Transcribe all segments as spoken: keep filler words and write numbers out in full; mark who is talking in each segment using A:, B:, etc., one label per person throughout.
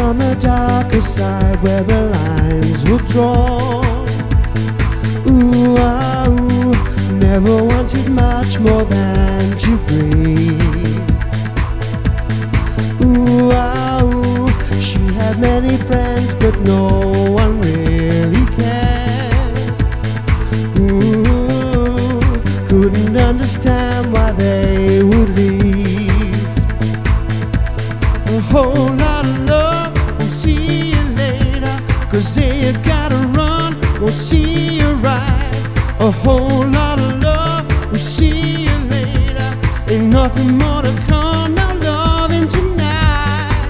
A: on the darker side where the lines were drawn. Ooh, ah, ooh, never wanted much more than to breathe. Ooh, ah, ooh, she had many friends but no one really cared. Ooh, couldn't understand why they would leave. A whole lot of love, won't see you later, 'cause they gotta run, won't see you right. A whole lot of love, we'll see you later, ain't nothing more to come, no loving tonight.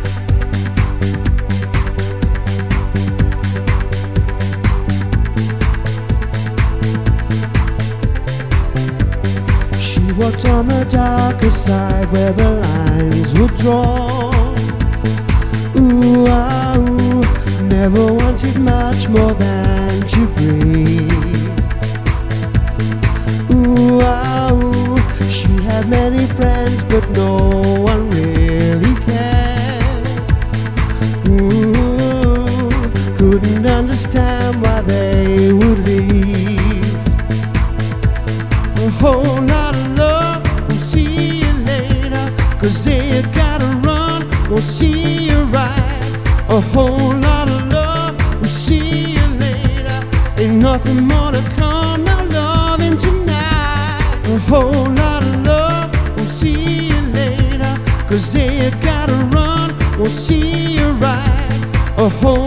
A: She walked on the darker side where the lines were drawn. Ooh, ah, ooh, never wanted much more than to breathe. Ooh, ah, ooh, she had many friends but no one really cared. Ooh, couldn't understand why they would leave. A whole lot of love, we'll see you later, 'cause they gotta run, won't see you right. A whole lot of love, we'll see you later, ain't nothing more to come, no loving tonight. A whole lot of love, we'll see you later, 'cause they gotta run, won't see you right. A whole